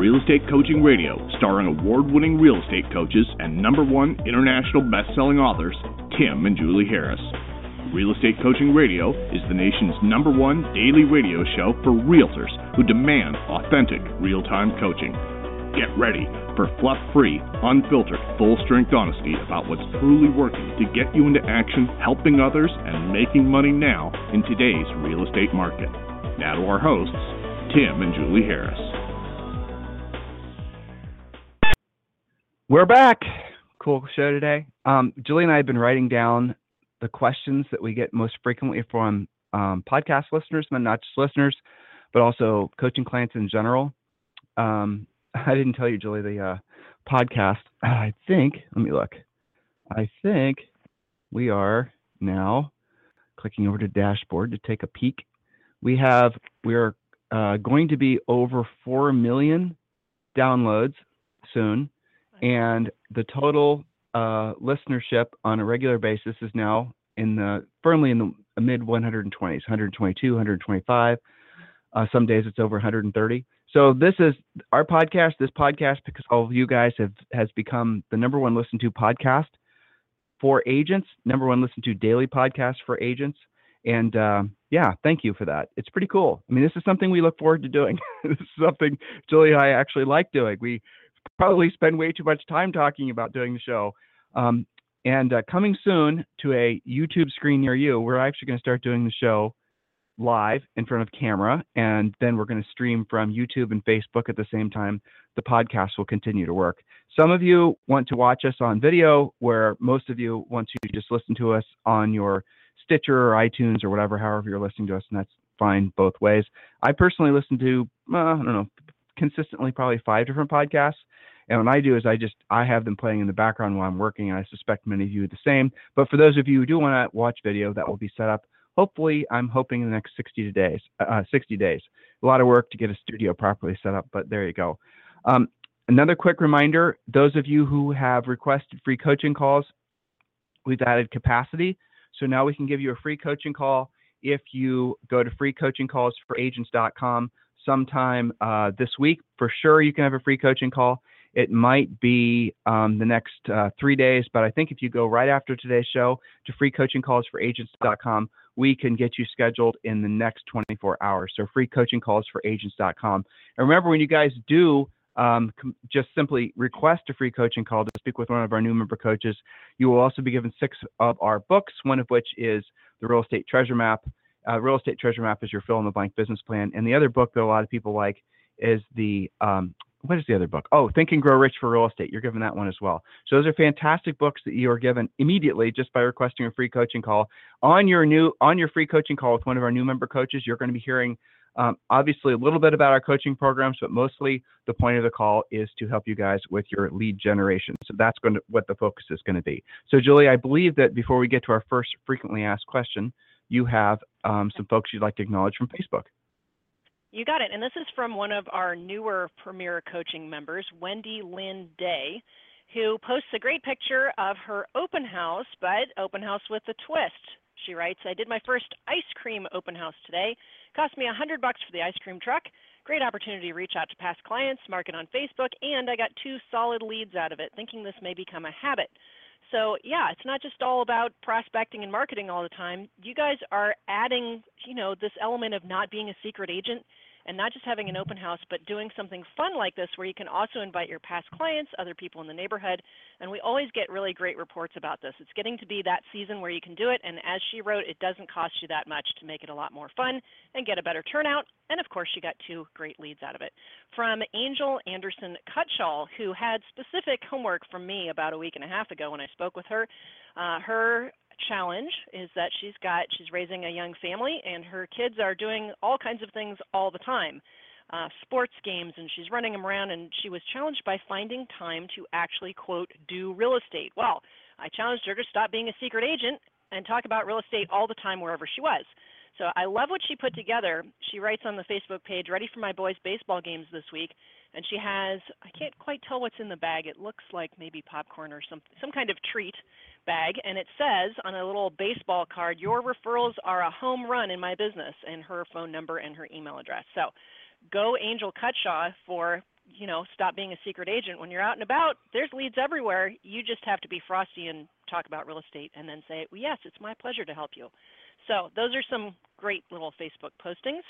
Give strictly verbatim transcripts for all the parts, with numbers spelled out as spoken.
Real Estate Coaching Radio, starring award-winning real estate coaches and number one international best-selling authors, Tim and Julie Harris. Real Estate Coaching Radio is the nation's number one daily radio show for realtors who demand authentic, real-time coaching. Get ready for fluff-free, unfiltered, full-strength honesty about what's truly working to get you into action, helping others, and making money now in today's real estate market. Now to our hosts, Tim and Julie Harris. We're back. Cool show today. Um, Julie and I have been writing down the questions that we get most frequently from um, podcast listeners, but not just listeners, but also coaching clients in general. Um, I didn't tell you, Julie, the uh, podcast. I think, let me look. I think we are now clicking over to dashboard to take a peek. We have, we are uh, going to be over four million downloads soon. And the total uh, listenership on a regular basis is now in the firmly in the mid one hundred twenties, one hundred twenty-two, one hundred twenty-five. Uh, some days it's over one hundred thirty. So this is our podcast. This podcast, because all of you guys have has become the number one listened to podcast for agents, number one listened to daily podcast for agents. And uh, yeah, thank you for that. It's pretty cool. I mean, this is something we look forward to doing. This is something Julie and I actually like doing. We probably spend way too much time talking about doing the show. Um, and uh, coming soon to a YouTube screen near you, we're actually going to start doing the show live in front of camera, and then we're going to stream from YouTube and Facebook at the same time. The podcast will continue to work. Some of you want to watch us on video, where most of you want to just listen to us on your Stitcher or iTunes or whatever, however you're listening to us, and that's fine both ways. I personally listen to, uh, I don't know, consistently probably five different podcasts. And what I do is I just, I have them playing in the background while I'm working, and I suspect many of you do the same. But for those of you who do want to watch video, that will be set up. Hopefully, I'm hoping in the next sixty days. Uh, sixty days. A lot of work to get a studio properly set up, but there you go. Um, another quick reminder, those of you who have requested free coaching calls, we've added capacity. So now we can give you a free coaching call if you go to free coaching calls for agents dot com sometime uh, this week. For sure, you can have a free coaching call. It might be um, the next uh, three days, but I think if you go right after today's show to free coaching calls for agents dot com, we can get you scheduled in the next twenty-four hours. So free coaching calls for agents dot com. And remember, when you guys do um, com- just simply request a free coaching call to speak with one of our new member coaches, you will also be given six of our books, one of which is the Real Estate Treasure Map. Uh, Real Estate Treasure Map is your fill-in-the-blank business plan. And the other book that a lot of people like is the um, what is the other book? Oh, Think and Grow Rich for Real Estate. You're given that one as well. So those are fantastic books that you are given immediately just by requesting a free coaching call. On your new, on your free coaching call with one of our new member coaches, you're going to be hearing um, obviously a little bit about our coaching programs, but mostly the point of the call is to help you guys with your lead generation. So that's going to what the focus is going to be. So Julie, I believe that before we get to our first frequently asked question, you have um, some folks you'd like to acknowledge from Facebook. You got it. And this is from one of our newer Premier Coaching members, Wendy Lynn Day, who posts a great picture of her open house, but open house with a twist. She writes, I did my first ice cream open house today. Cost me a hundred bucks for the ice cream truck. Great opportunity to reach out to past clients, market on Facebook, and I got two solid leads out of it, thinking this may become a habit. So yeah, it's not just all about prospecting and marketing all the time. You guys are adding, you know, this element of not being a secret agent and not just having an open house, but doing something fun like this where you can also invite your past clients, other people in the neighborhood, and we always get really great reports about this. It's getting to be that season where you can do it, and as she wrote, it doesn't cost you that much to make it a lot more fun and get a better turnout, and of course, she got two great leads out of it. From Angel Anderson Cutshall, who had specific homework from me about a week and a half ago when I spoke with her, uh, her challenge is that she's got she's raising a young family, and her kids are doing all kinds of things all the time, uh, sports games, and she's running them around, and she was challenged by finding time to actually, quote, do real estate. Well, I challenged her to stop being a secret agent and talk about real estate all the time wherever she was. So I love what she put together. She writes on the Facebook page, ready for my boys' baseball games this week. And she has, I can't quite tell what's in the bag. It looks like maybe popcorn or some, some kind of treat bag. And it says on a little baseball card, your referrals are a home run in my business, and her phone number and her email address. So go Angel Cutshaw for you know, stop being a secret agent. When you're out and about, there's leads everywhere. You just have to be frosty and talk about real estate and then say, well, yes, it's my pleasure to help you. So those are some great little Facebook postings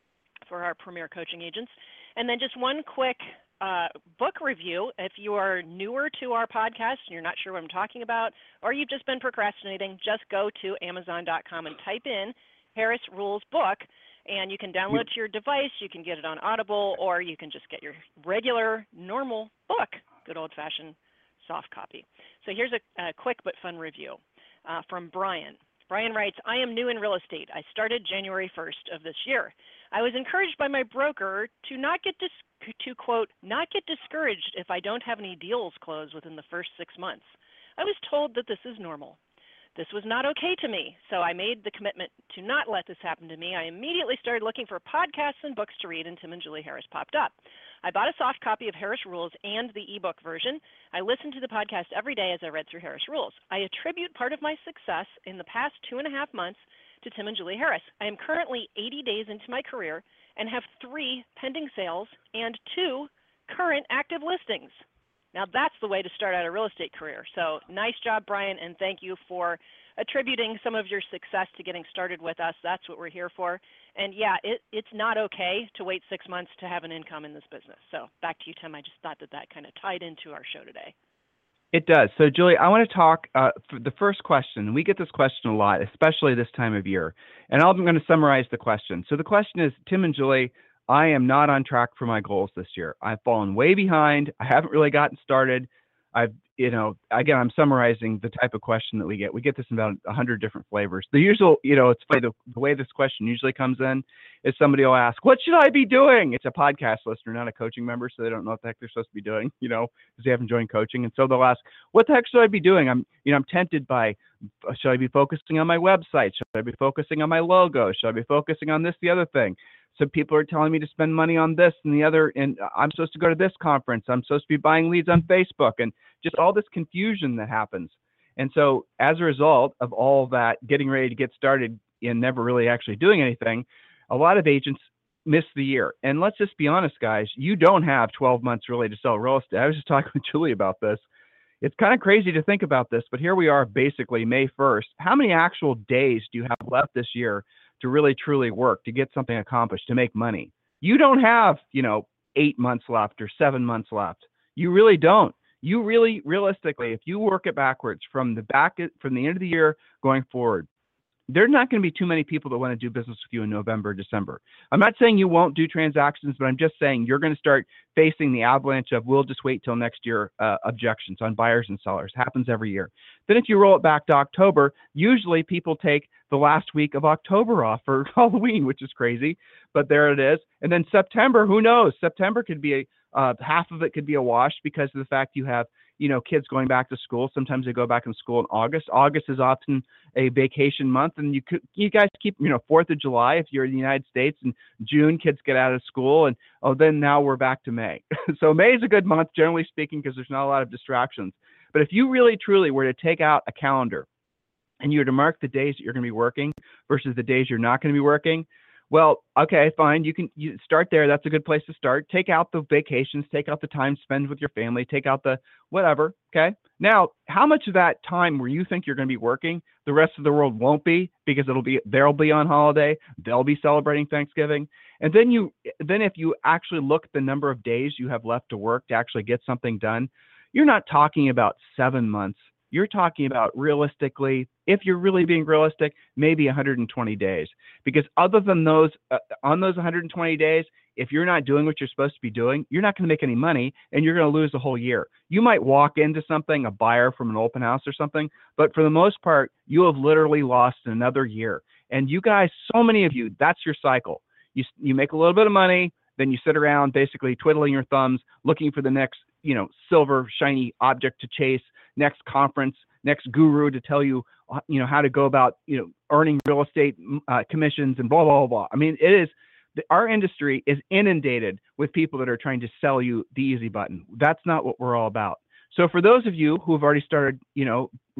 for our Premier Coaching agents. And then just one quick uh, book review. If you are newer to our podcast and you're not sure what I'm talking about, or you've just been procrastinating, just go to amazon dot com and type in Harris Rules book, and you can download it to your device. You can get it on Audible, or you can just get your regular, normal book, good old-fashioned soft copy. So here's a, a quick but fun review uh, from Brian. Brian writes, I am new in real estate. I started January first of this year. I was encouraged by my broker to not get dis- to quote, not get discouraged if I don't have any deals closed within the first six months. I was told that this is normal. This was not okay to me, so I made the commitment to not let this happen to me. I immediately started looking for podcasts and books to read, and Tim and Julie Harris popped up. I bought a soft copy of Harris Rules and the ebook version. I listened to the podcast every day as I read through Harris Rules. I attribute part of my success in the past two and a half months to Tim and Julie Harris. I am currently eighty days into my career and have three pending sales and two current active listings. Now that's the way to start out a real estate career. So nice job, Brian, and thank you for attributing some of your success to getting started with us. That's what we're here for. And yeah, it, it's not okay to wait six months to have an income in this business. So back to you, Tim. I just thought that that kind of tied into our show today. It does. So, Julie, I want to talk uh, for the first question. We get this question a lot, especially this time of year. And I'm going to summarize the question. So the question is, Tim and Julie, I am not on track for my goals this year. I've fallen way behind. I haven't really gotten started. I've, you know, again, I'm summarizing the type of question that we get. We get this in about a hundred different flavors. The usual, you know, it's funny, the, the way this question usually comes in is somebody will ask, what should I be doing? It's a podcast listener, not a coaching member, so they don't know what the heck they're supposed to be doing, you know, because they haven't joined coaching. And so they'll ask, what the heck should I be doing? I'm, you know, I'm tempted by, should I be focusing on my website? Should I be focusing on my logo? Should I be focusing on this, the other thing? So people are telling me to spend money on this and the other, and I'm supposed to go to this conference. I'm supposed to be buying leads on Facebook, and just all this confusion that happens. And so as a result of all that, getting ready to get started and never really actually doing anything, a lot of agents miss the year. And let's just be honest, guys, you don't have twelve months really to sell real estate. I was just talking with Julie about this. It's kind of crazy to think about this, but here we are basically May first. How many actual days do you have left this year to really truly work, to get something accomplished, to make money? You don't have, you know, eight months left or seven months left. You really don't. You really, realistically, if you work it backwards from the back, from the end of the year going forward, there's not going to be too many people that want to do business with you in November, December. I'm not saying you won't do transactions, but I'm just saying you're going to start facing the avalanche of we'll just wait till next year uh, objections on buyers and sellers. Happens every year. Then if you roll it back to October, usually people take the last week of October off for Halloween, which is crazy, but there it is. And then September, who knows? September could be a, uh, half of it could be a wash because of the fact you have, you know, kids going back to school. Sometimes they go back in school in August. August is often a vacation month, and you could, you guys keep, you know, fourth of July if you're in the United States, and June kids get out of school, and oh, then now we're back to May. So May is a good month, generally speaking, because there's not a lot of distractions. But if you really truly were to take out a calendar and you were to mark the days that you're going to be working versus the days you're not going to be working, well, okay, fine. You can you start there. That's a good place to start. Take out the vacations, take out the time spent with your family, take out the whatever, okay? Now, how much of that time where you think you're going to be working, the rest of the world won't be, because it'll be, they'll be on holiday, they'll be celebrating Thanksgiving. And then you, then if you actually look at the number of days you have left to work to actually get something done, you're not talking about seven months. You're talking about realistically, if you're really being realistic, maybe one hundred twenty days. Because other than those, uh, on those one hundred twenty days, if you're not doing what you're supposed to be doing, you're not going to make any money, and you're going to lose the whole year. You might walk into something, a buyer from an open house or something, but for the most part, you have literally lost another year. And you guys, so many of you, that's your cycle. You, you make a little bit of money, then you sit around basically twiddling your thumbs, looking for the next, you know, silver shiny object to chase, next conference, next guru to tell you, you know, how to go about, you know, earning real estate uh, commissions and blah, blah, blah. I mean, it is, the, our industry is inundated with people that are trying to sell you the easy button. That's not what we're all about. So for those of you who have already started, you know,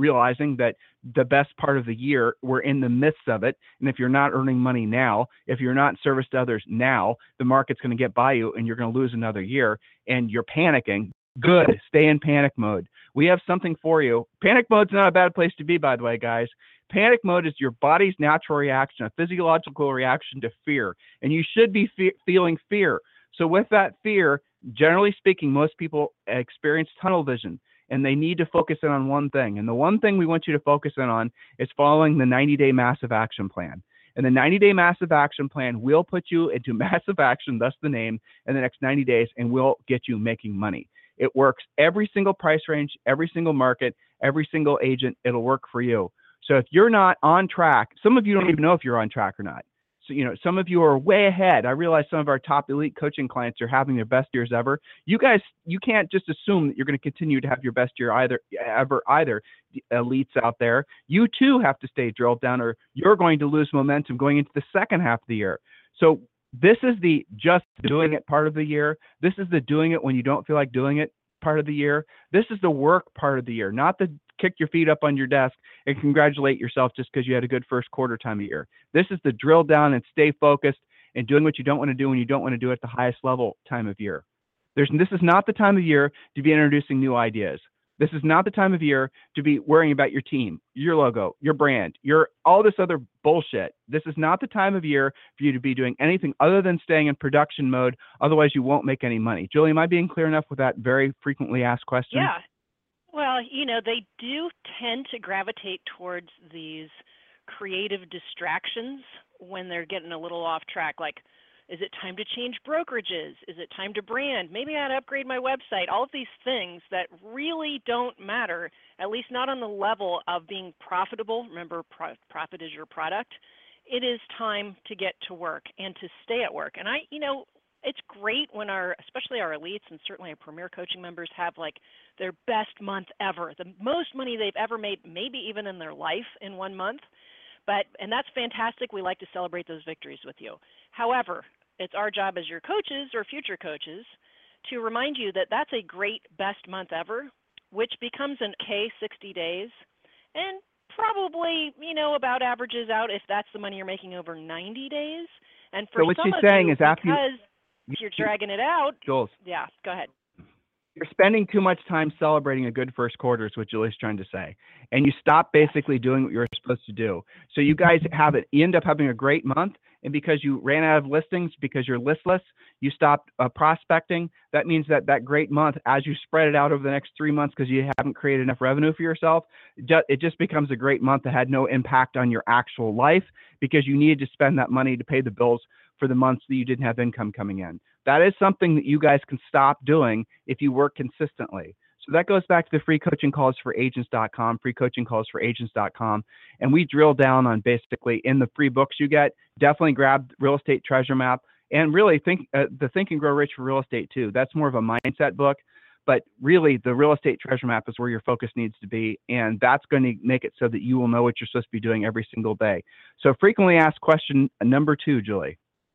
realizing that the best part of the year, we're in the midst of it. And if you're not earning money now, if you're not service to others now, the market's going to get by you and you're going to lose another year and you're panicking. Good. Stay in panic mode. We have something for you. Panic mode's not a bad place to be, by the way, guys. Panic mode is your body's natural reaction, a physiological reaction to fear. And you should be fe- feeling fear. So with that fear, generally speaking, most people experience tunnel vision and they need to focus in on one thing. And the one thing we want you to focus in on is following the ninety-day massive action plan. And the ninety-day massive action plan will put you into massive action, thus the name, in the next ninety days, and will get you making money. It works every single price range, every single market, every single agent. It'll work for you. So if you're not on track, some of you don't even know if you're on track or not. So, you know, some of you are way ahead. I realize some of our top elite coaching clients are having their best years ever. You guys, you can't just assume that you're going to continue to have your best year either, ever either. The elites out there, you too have to stay drilled down or you're going to lose momentum going into the second half of the year. So this is the just doing it part of the year. This is the doing it when you don't feel like doing it part of the year. This is the work part of the year, not the kick your feet up on your desk and congratulate yourself just because you had a good first quarter time of year. This is the drill down and stay focused and doing what you don't want to do when you don't want to do it at the highest level time of year. There's, this is not the time of year to be introducing new ideas. This is not the time of year to be worrying about your team, your logo, your brand, your all this other bullshit. This is not the time of year for you to be doing anything other than staying in production mode. Otherwise, you won't make any money. Julie, am I being clear enough with that very frequently asked question? Yeah. Well, you know, they do tend to gravitate towards these creative distractions when they're getting a little off track. Like, is it time to change brokerages? Is it time to brand? Maybe I'd upgrade my website. All of these things that really don't matter, at least not on the level of being profitable. Remember, pro- profit is your product. It is time to get to work and to stay at work. And I, you know, it's great when our, especially our elites and certainly our Premier Coaching members have like their best month ever, the most money they've ever made, maybe even in their life in one month. But, and that's fantastic. We like to celebrate those victories with you. However, it's our job as your coaches or future coaches to remind you that that's a great best month ever, which becomes an okay sixty days and probably, you know, about averages out if that's the money you're making over ninety days. And for so what some she's of saying you, is after because you, you're dragging it out. Jules, Yeah, go ahead. You're spending too much time celebrating a good first quarter is what Julie's trying to say. And you stop basically doing what you're supposed to do. So you guys have it, you end up having a great month. And because you ran out of listings, because you're listless, you stopped uh, prospecting. That means that that great month, as you spread it out over the next three months because you haven't created enough revenue for yourself, it just becomes a great month that had no impact on your actual life because you needed to spend that money to pay the bills for the months that you didn't have income coming in. That is something that you guys can stop doing if you work consistently. So that goes back to the free coaching calls for agents dot com, free coaching calls for agents dot com. And we drill down on basically in the free books you get, definitely grab Real Estate Treasure Map and really think uh, the Think and Grow Rich for Real Estate too. That's more of a mindset book, but really the Real Estate Treasure Map is where your focus needs to be. And that's going to make it so that you will know what you're supposed to be doing every single day. So frequently asked question number two, Julie.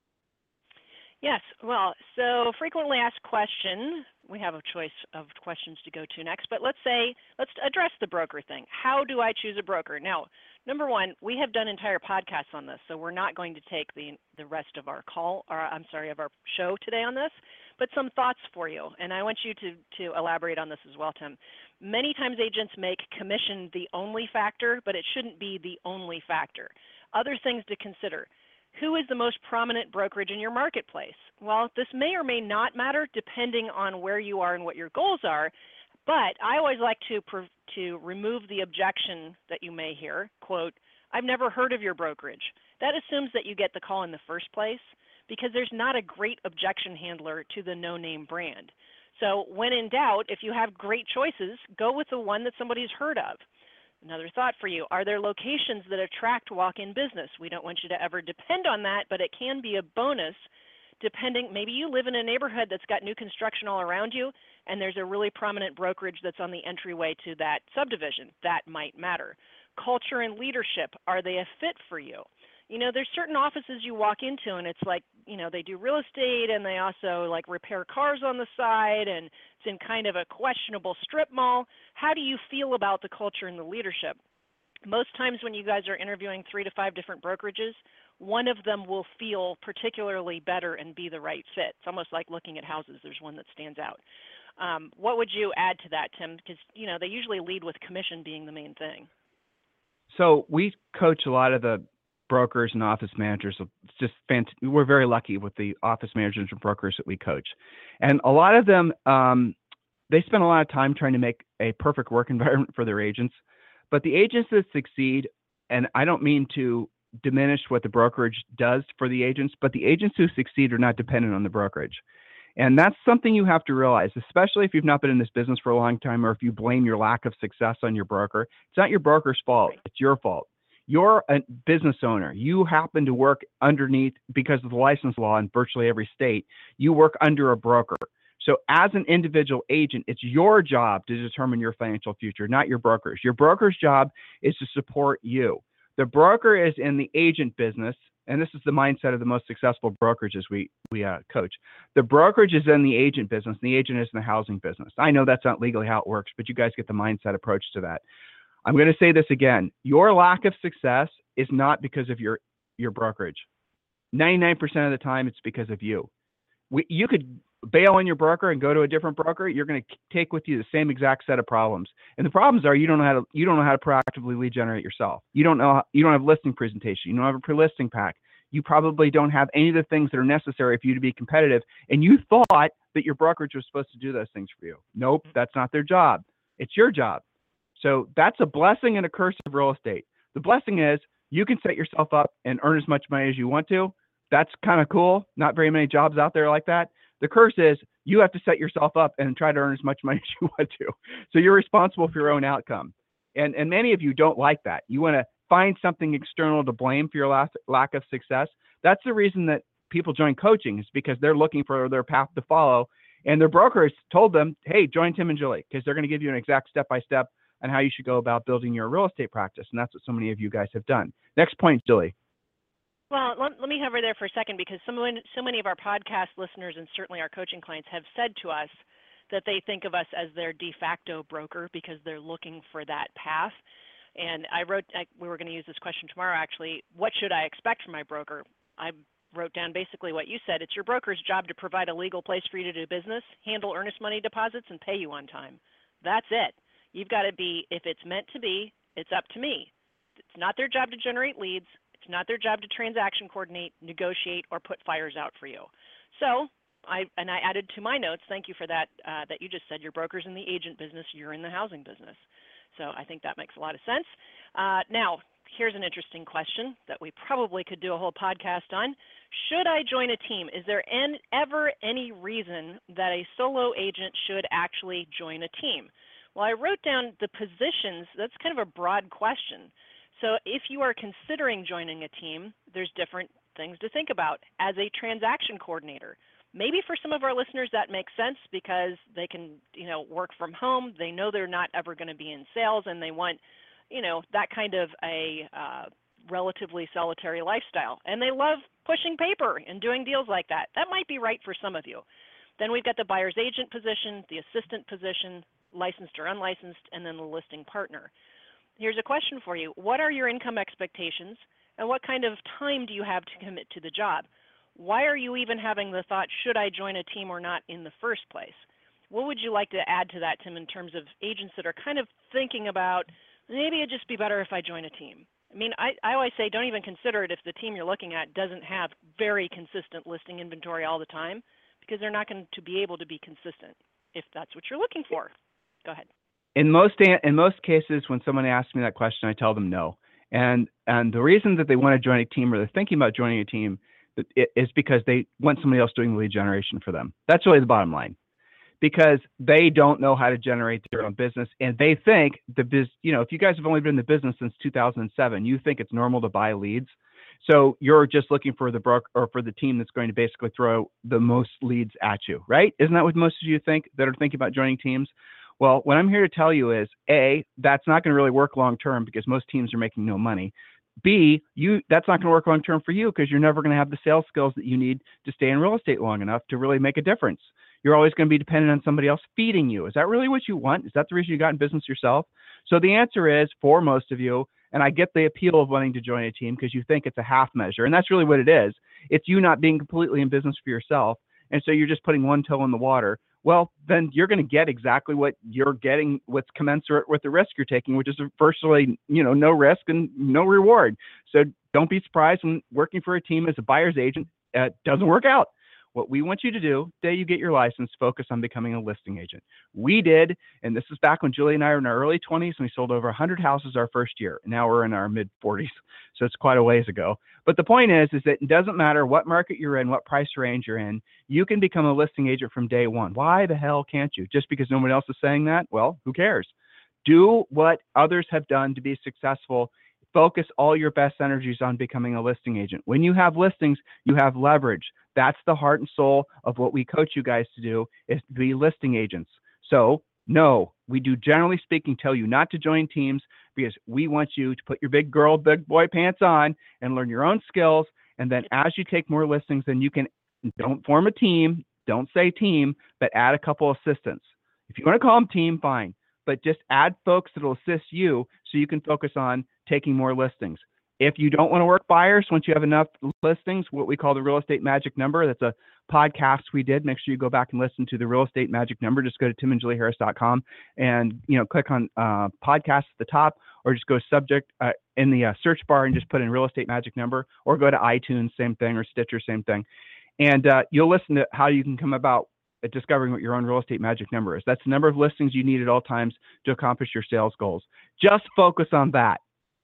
Yes, well, so frequently asked question, we have a choice of questions to go to next, but let's say, let's address the broker thing. How do I choose a broker? Now, number one, we have done entire podcasts on this, so we're not going to take the the rest of our call, or I'm sorry, of our show today on this, but some thoughts for you, and I want you to, to elaborate on this as well, Tim. Many times agents make commission the only factor, but it shouldn't be the only factor. Other things to consider. Who is the most prominent brokerage in your marketplace? Well, this may or may not matter depending on where you are and what your goals are, but I always like to to remove the objection that you may hear, quote, I've never heard of your brokerage. That assumes that you get the call in the first place because there's not a great objection handler to the no-name brand. So when in doubt, if you have great choices, go with the one that somebody's heard of. Another thought for you, are there locations that attract walk-in business? We don't want you to ever depend on that, but it can be a bonus depending, maybe you live in a neighborhood that's got new construction all around you and there's a really prominent brokerage that's on the entryway to that subdivision. That might matter. Culture and leadership, are they a fit for you? You know, there's certain offices you walk into and it's like you know, they do real estate and they also like repair cars on the side, and it's in kind of a questionable strip mall. How do you feel about the culture and the leadership? Most times when you guys are interviewing three to five different brokerages, one of them will feel particularly better and be the right fit. It's almost like looking at houses. There's one that stands out. Um, what would you add to that, Tim? Because, you know, they usually lead with commission being the main thing. So we coach a lot of the brokers and office managers. It's just fant- we're very lucky with the office managers and brokers that we coach. And a lot of them, um, they spend a lot of time trying to make a perfect work environment for their agents. But the agents that succeed, and I don't mean to diminish what the brokerage does for the agents, but the agents who succeed are not dependent on the brokerage. And that's something you have to realize, especially if you've not been in this business for a long time, or if you blame your lack of success on your broker. It's not your broker's fault. It's your fault. You're a business owner. You happen to work underneath, because of the license law in virtually every state, you work under a broker. So as an individual agent, it's your job to determine your financial future, not your broker's. Your broker's job is to support you. The broker is in the agent business, and this is the mindset of the most successful brokerages we we uh, coach. The brokerage is in the agent business, and the agent is in the housing business. I know that's not legally how it works, but you guys get the mindset approach to that. I'm going to say this again. Your lack of success is not because of your, your brokerage. ninety-nine percent of the time, it's because of you. We, you could bail on your broker and go to a different broker. You're going to take with you the same exact set of problems. And the problems are you don't know how to you don't know how to proactively lead generate yourself. You don't know you don't have listing presentation. You don't have a pre-listing pack. You probably don't have any of the things that are necessary for you to be competitive. And you thought that your brokerage was supposed to do those things for you. Nope, that's not their job. It's your job. So that's a blessing and a curse of real estate. The blessing is you can set yourself up and earn as much money as you want to. That's kind of cool. Not very many jobs out there like that. The curse is you have to set yourself up and try to earn as much money as you want to. So you're responsible for your own outcome. And and many of you don't like that. You want to find something external to blame for your lack, lack of success. That's the reason that people join coaching, is because they're looking for their path to follow. And their brokers told them, hey, join Tim and Julie, because they're going to give you an exact step-by-step on how you should go about building your real estate practice. And that's what so many of you guys have done. Next point, Julie. Well, let, let me hover there for a second, because so many, so many of our podcast listeners and certainly our coaching clients have said to us that they think of us as their de facto broker because they're looking for that path. And I wrote, I, we were going to use this question tomorrow, actually. What should I expect from my broker? I wrote down basically what you said. It's your broker's job to provide a legal place for you to do business, handle earnest money deposits, and pay you on time. That's it. You've got to be, if it's meant to be, it's up to me. It's not their job to generate leads. It's not their job to transaction coordinate, negotiate, or put fires out for you. So, I and I added to my notes, thank you for that, uh, that you just said your broker's in the agent business, you're in the housing business. So I think that makes a lot of sense. Uh, now, here's an interesting question that we probably could do a whole podcast on. Should I join a team? Is there an, ever any reason that a solo agent should actually join a team? Well, I wrote down the positions. That's kind of a broad question. So if you are considering joining a team, there's different things to think about. As a transaction coordinator, maybe for some of our listeners that makes sense because they can, you know, work from home. They know they're not ever going to be in sales, and they want, you know, that kind of a uh, relatively solitary lifestyle. And they love pushing paper and doing deals like that. That might be right for some of you. Then we've got the buyer's agent position, the assistant position, licensed or unlicensed, and then the listing partner. Here's a question for you. What are your income expectations, and what kind of time do you have to commit to the job? Why are you even having the thought, should I join a team or not in the first place? What would you like to add to that, Tim, in terms of agents that are kind of thinking about, maybe it'd just be better if I join a team? I mean, I, I always say don't even consider it if the team you're looking at doesn't have very consistent listing inventory all the time, because they're not going to be able to be consistent if that's what you're looking for. Go ahead. In most in most cases, when someone asks me that question, I tell them no. And and the reason that they want to join a team, or they're thinking about joining a team, is because they want somebody else doing lead generation for them. That's really the bottom line, because they don't know how to generate their own business, and they think the biz. You know, if you guys have only been in the business since two thousand seven, you think it's normal to buy leads. So you're just looking for the broker or for the team that's going to basically throw the most leads at you, right? Isn't that what most of you think that are thinking about joining teams? Well, what I'm here to tell you is, A, that's not going to really work long term because most teams are making no money. B, you that's not going to work long term for you because you're never going to have the sales skills that you need to stay in real estate long enough to really make a difference. You're always going to be dependent on somebody else feeding you. Is that really what you want? Is that the reason you got in business yourself? So the answer is, for most of you, and I get the appeal of wanting to join a team because you think it's a half measure, and that's really what it is. It's you not being completely in business for yourself, and so you're just putting one toe in the water. Well, then you're going to get exactly what you're getting, what's commensurate with the risk you're taking, which is virtually, you know, no risk and no reward. So don't be surprised when working for a team as a buyer's agent uh, doesn't work out. What we want you to do, the day you get your license, focus on becoming a listing agent. We did, and this is back when Julie and I were in our early twenties, and we sold over one hundred houses our first year. And now we're in our mid forties, so it's quite a ways ago. But the point is, is that it doesn't matter what market you're in, what price range you're in, you can become a listing agent from day one. Why the hell can't you? Just because no one else is saying that? Well, who cares? Do what others have done to be successful. Focus all your best energies on becoming a listing agent. When you have listings, you have leverage. That's the heart and soul of what we coach you guys to do, is to be listing agents. So no, we do, generally speaking, tell you not to join teams because we want you to put your big girl, big boy pants on and learn your own skills. And then as you take more listings, then you can, don't form a team, don't say team, but add a couple assistants. If you want to call them team, fine, but just add folks that will assist you so you can focus on taking more listings. If you don't want to work buyers, once you have enough listings, what we call the real estate magic number, that's a podcast we did. Make sure you go back and listen to the real estate magic number. Just go to tim and julie harris dot com and, you know, click on uh, podcast at the top, or just go subject uh, in the uh, search bar and just put in real estate magic number, or go to iTunes, same thing, or Stitcher, same thing. And uh, you'll listen to how you can come about at discovering what your own real estate magic number is. That's the number of listings you need at all times to accomplish your sales goals. Just focus on that.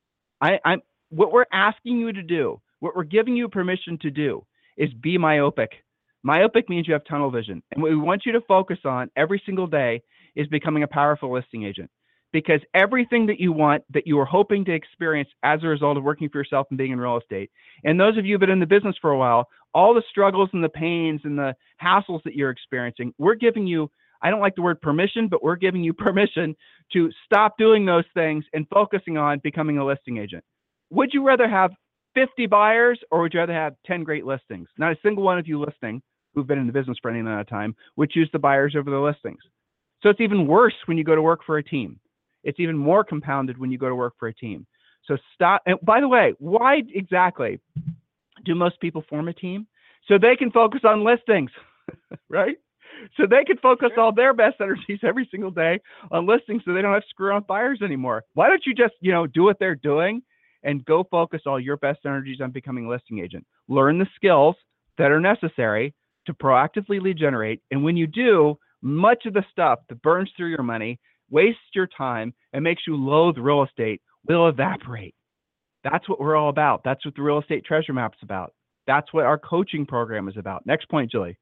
I, I'm, what we're asking you to do, what we're giving you permission to do, is be myopic. Myopic means you have tunnel vision. And what we want you to focus on every single day is becoming a powerful listing agent. Because everything that you want, that you are hoping to experience as a result of working for yourself and being in real estate, and those of you who've been in the business for a while, all the struggles and the pains and the hassles that you're experiencing, we're giving you, I don't like the word permission, but we're giving you permission to stop doing those things and focusing on becoming a listing agent. Would you rather have fifty buyers, or would you rather have ten great listings? Not a single one of you listening who've been in the business for any amount of time would choose the buyers over the listings. So it's even worse when you go to work for a team. It's even more compounded when you go to work for a team. So stop. And by the way, why exactly do most people form a team? So they can focus on listings, right? So they can focus Sure. all their best energies every single day on listings, so they don't have to screw on buyers anymore. Why don't you just, you know, do what they're doing and go focus all your best energies on becoming a listing agent? Learn the skills that are necessary to proactively lead generate. And when you do, much of the stuff that burns through your money, wastes your time, and makes you loathe real estate will evaporate. That's what we're all about. That's what the Real Estate Treasure Map's about. That's what our coaching program is about. Next point, Julie.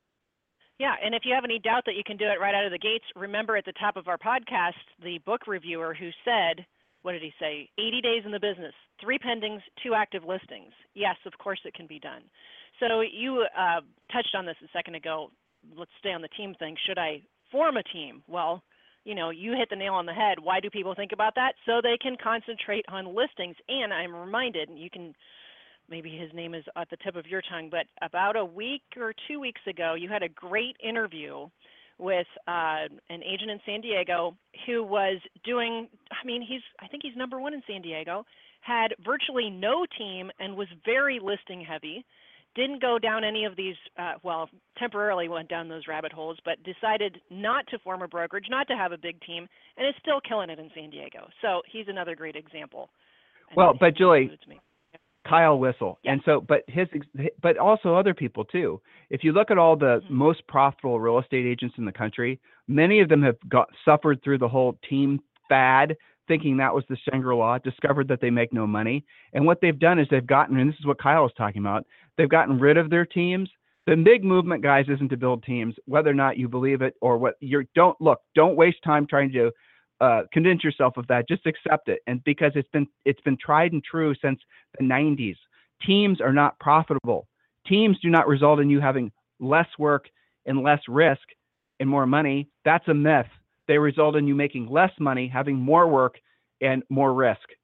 Yeah, and if you have any doubt that you can do it right out of the gates, remember at the top of our podcast, the book reviewer who said, what did he say? eighty days in the business, three pendings, two active listings. Yes, of course it can be done. So you uh, touched on this a second ago. Let's stay on the team thing. Should I form a team? Well, you know, you hit the nail on the head. Why do people think about that? So they can concentrate on listings. And I'm reminded, you can, maybe his name is at the tip of your tongue, but about a week or two weeks ago, you had a great interview with uh, an agent in San Diego who was doing, I mean, he's, I think he's number one in San Diego, had virtually no team and was very listing heavy. Didn't go down any of these, uh, well, temporarily went down those rabbit holes, but decided not to form a brokerage, not to have a big team, and is still killing it in San Diego. So he's another great example. Well, And but he Julie, includes me. Kyle Whistle. Yeah. And so, but his, but also other people too. If you look at all the Mm-hmm. most profitable real estate agents in the country, many of them have got suffered through the whole team fad, thinking that was the Shangri-La, discovered that they make no money. And what they've done is they've gotten, and this is what Kyle was talking about, they've gotten rid of their teams. The big movement, guys, isn't to build teams, whether or not you believe it or what you're, don't look, don't waste time trying to uh, convince yourself of that. Just accept it. And because it's been, it's been tried and true since the nineties, teams are not profitable. Teams do not result in you having less work and less risk and more money. That's a myth. They result in you making less money, having more work and more risk.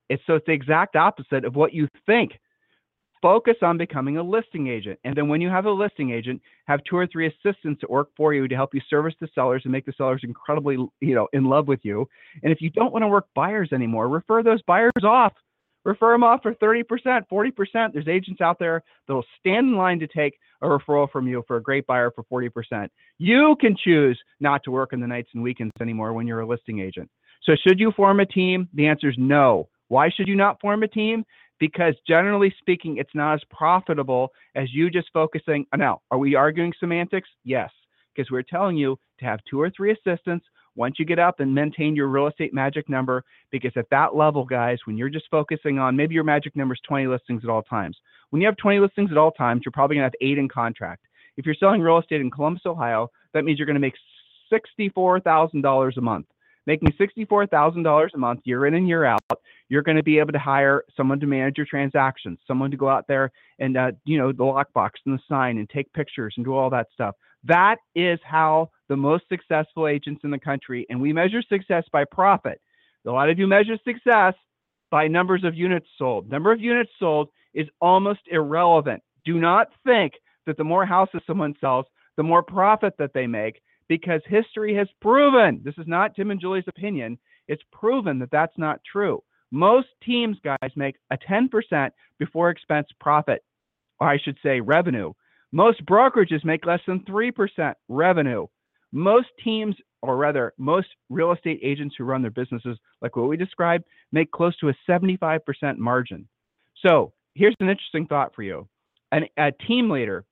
It's so it's the exact opposite of what you think. Focus on becoming a listing agent. And then when you have a listing agent, have two or three assistants that work for you to help you service the sellers and make the sellers incredibly, you know, in love with you. And if you don't want to work buyers anymore, refer those buyers off. Refer them off for thirty percent, forty percent. There's agents out there that will stand in line to take a referral from you for a great buyer for forty percent. You can choose not to work on the nights and weekends anymore when you're a listing agent. So should you form a team? The answer is no. Why should you not form a team? Because generally speaking, it's not as profitable as you just focusing. Now, are we arguing semantics? Yes, because we're telling you to have two or three assistants once you get up and maintain your real estate magic number. Because at that level, guys, when you're just focusing on, maybe your magic number is twenty listings at all times. When you have twenty listings at all times, you're probably going to have eight in contract. If you're selling real estate in Columbus, Ohio, that means you're going to make sixty-four thousand dollars a month. Making sixty-four thousand dollars a month, year in and year out, you're going to be able to hire someone to manage your transactions, someone to go out there and, uh, you know, the lockbox and the sign and take pictures and do all that stuff. That is how the most successful agents in the country, and we measure success by profit. A lot of you measure success by numbers of units sold. Number of units sold is almost irrelevant. Do not think that the more houses someone sells, the more profit that they make, because history has proven, this is not Tim and Julie's opinion, it's proven that that's not true. Most teams, guys, make a ten percent before expense profit, or I should say revenue. Most brokerages make less than three percent revenue. Most teams, or rather, most real estate agents who run their businesses, like what we described, make close to a seventy-five percent margin. So here's an interesting thought for you. An, a team leader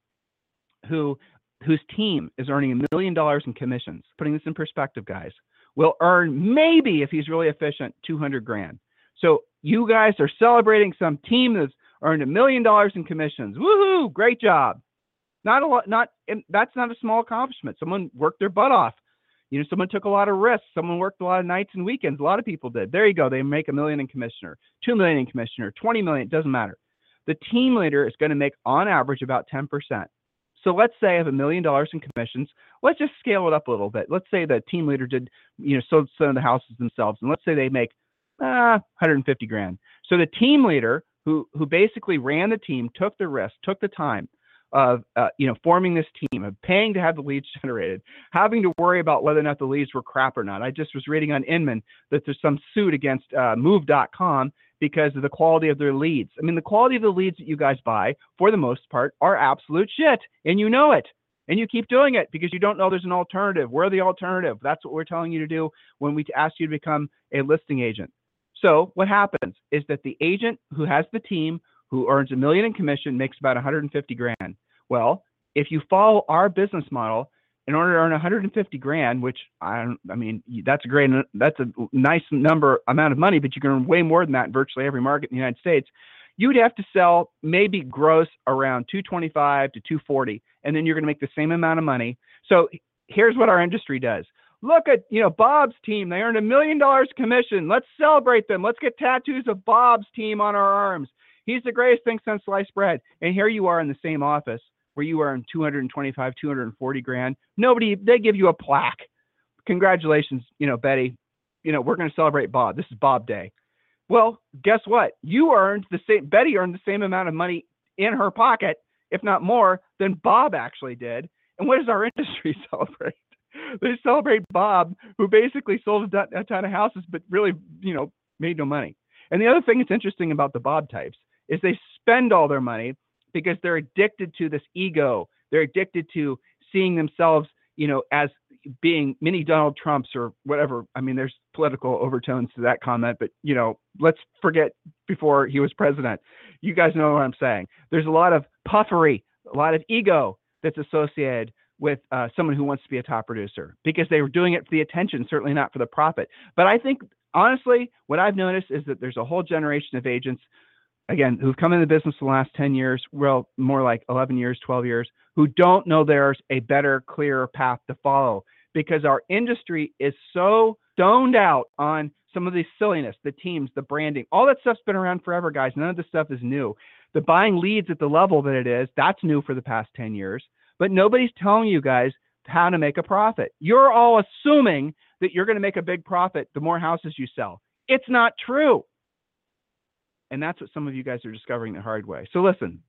who whose team is earning a million dollars in commissions, putting this in perspective, guys, will earn maybe, if he's really efficient, two hundred grand. So you guys are celebrating some team that's earned a million dollars in commissions. Woohoo! Great job. Not a lot. Not that's not a small accomplishment. Someone worked their butt off. You know, someone took a lot of risks. Someone worked a lot of nights and weekends. A lot of people did. There you go. They make a million in commissioner, two million in commissioner, twenty million. It doesn't matter. The team leader is going to make on average about ten percent. So let's say I have a million dollars in commissions. Let's just scale it up a little bit. Let's say the team leader did, you know, sold some of the houses themselves, and let's say they make uh, one hundred fifty grand. So the team leader who who basically ran the team, took the risk, took the time of uh, you know, forming this team, of paying to have the leads generated, having to worry about whether or not the leads were crap or not. I just was reading on Inman that there's some suit against uh, move dot com because of the quality of their leads. I mean, the quality of the leads that you guys buy, for the most part, are absolute shit, and you know it. And you keep doing it because you don't know there's an alternative. We're the alternative. That's what we're telling you to do when we ask you to become a listing agent. So what happens is that the agent who has the team, who earns a million in commission, makes about one hundred fifty grand. Well, if you follow our business model, in order to earn one hundred fifty grand, which I don't, I mean, that's a great, that's a nice number amount of money, but you can earn way more than that in virtually every market in the United States. You'd have to sell maybe gross around two twenty-five to two forty, and then you're going to make the same amount of money. So here's what our industry does. Look at, you know, Bob's team. They earned a million dollars commission. Let's celebrate them. Let's get tattoos of Bob's team on our arms. He's the greatest thing since sliced bread. And here you are in the same office where you earn two hundred twenty-five, two hundred forty grand. Nobody, they give you a plaque. Congratulations, you know, Betty. You know, we're going to celebrate Bob. This is Bob Day. Well, guess what? You earned the same, Betty earned the same amount of money in her pocket, if not more, than Bob actually did. And what does our industry celebrate? They celebrate Bob, who basically sold a ton of houses, but really, you know, made no money. And the other thing that's interesting about the Bob types is they spend all their money because they're addicted to this ego. They're addicted to seeing themselves, you know, as being mini Donald Trumps or whatever. I mean, there's political overtones to that comment, but, you know, let's forget before he was president. You guys know what I'm saying. There's a lot of puffery, a lot of ego that's associated with uh, someone who wants to be a top producer because they were doing it for the attention, certainly not for the profit. But I think, honestly, what I've noticed is that there's a whole generation of agents, again, who've come in the business the last ten years, well, more like eleven years, twelve years, who don't know there's a better, clearer path to follow because our industry is so stoned out on some of the silliness, the teams, the branding. All that stuff's been around forever, guys. None of this stuff is new. The buying leads at the level that it is, that's new for the past ten years. But nobody's telling you guys how to make a profit. You're all assuming that you're going to make a big profit the more houses you sell. It's not true. And that's what some of you guys are discovering the hard way. So listen,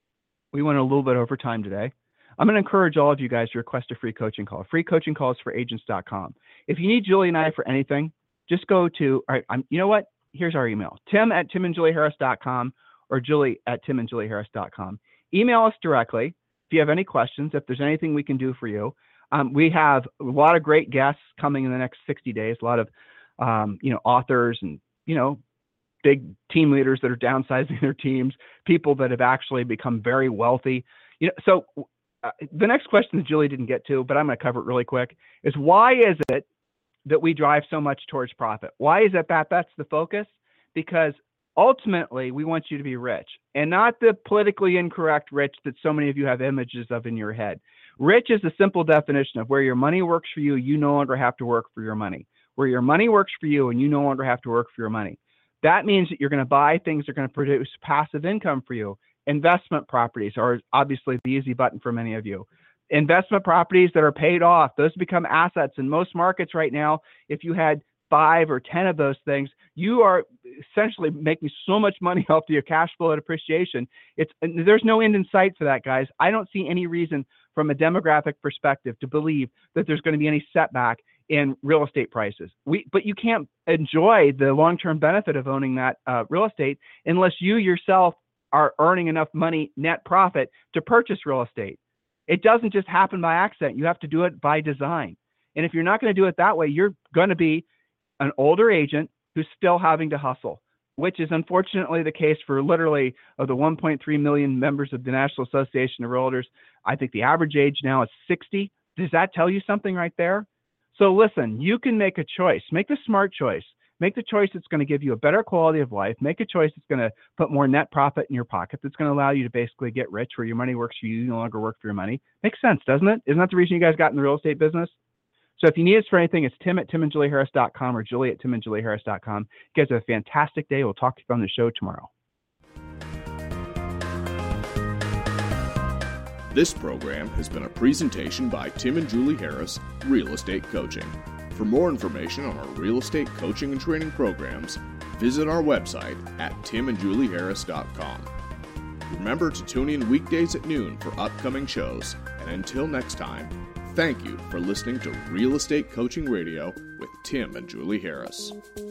we went a little bit over time today. I'm going to encourage all of you guys to request a free coaching call. Free coaching calls for agents dot com. If you need Julie and I for anything, just go to, all right, I'm, you know what? Here's our email, Tim at tim and julie harris dot com or Julie at tim and julie harris dot com. Email us directly if you have any questions, if there's anything we can do for you. Um, we have a lot of great guests coming in the next sixty days, a lot of, um, you know, authors and, you know, big team leaders that are downsizing their teams, people that have actually become very wealthy. You know, so uh, the next question that Julie didn't get to, but I'm going to cover it really quick, is why is it that we drive so much towards profit? Why is it that that's the focus? Because ultimately we want you to be rich, and not the politically incorrect rich that so many of you have images of in your head. Rich is a simple definition of where your money works for you, you no longer have to work for your money. Where your money works for you and you no longer have to work for your money. That means that you're going to buy things that are going to produce passive income for you. Investment properties are obviously the easy button for many of you. Investment properties that are paid off, those become assets. In most markets right now, if you had five or ten of those things, you are essentially making so much money off your cash flow and appreciation. It's, there's no end in sight for that, guys. I don't see any reason from a demographic perspective to believe that there's going to be any setback in real estate prices. We, but you can't enjoy the long-term benefit of owning that uh, real estate unless you yourself are earning enough money net profit to purchase real estate. It doesn't just happen by accident. You have to do it by design. And if you're not going to do it that way, you're going to be an older agent who's still having to hustle, which is unfortunately the case for literally of the one point three million members of the National Association of Realtors. I think the average age now is sixty. Does that tell you something right there? So listen, you can make a choice. Make the smart choice. Make the choice that's going to give you a better quality of life. Make a choice that's going to put more net profit in your pocket, that's going to allow you to basically get rich where your money works for you, you no longer work for your money. Makes sense, doesn't it? Isn't that the reason you guys got in the real estate business? So if you need us for anything, it's Tim at tim and julie harris dot com or Julie at tim and julie harris dot com. You guys have a fantastic day. We'll talk to you on the show tomorrow. This program has been a presentation by Tim and Julie Harris, Real Estate Coaching. For more information on our real estate coaching and training programs, visit our website at tim and julie harris dot com. Remember to tune in weekdays at noon for upcoming shows, and until next time, thank you for listening to Real Estate Coaching Radio with Tim and Julie Harris.